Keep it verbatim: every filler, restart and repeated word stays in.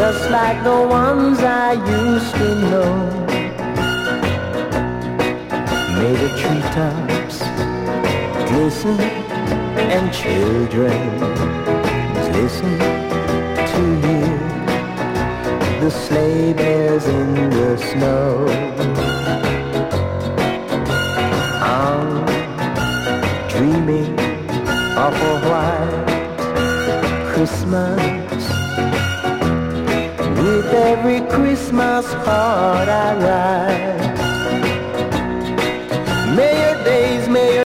just like the ones I used to know. May the treetops glisten and children listen to hear the sleigh bells in the snow. I'm dreaming of a white Christmas. With every Christmas card I write, may your days, may your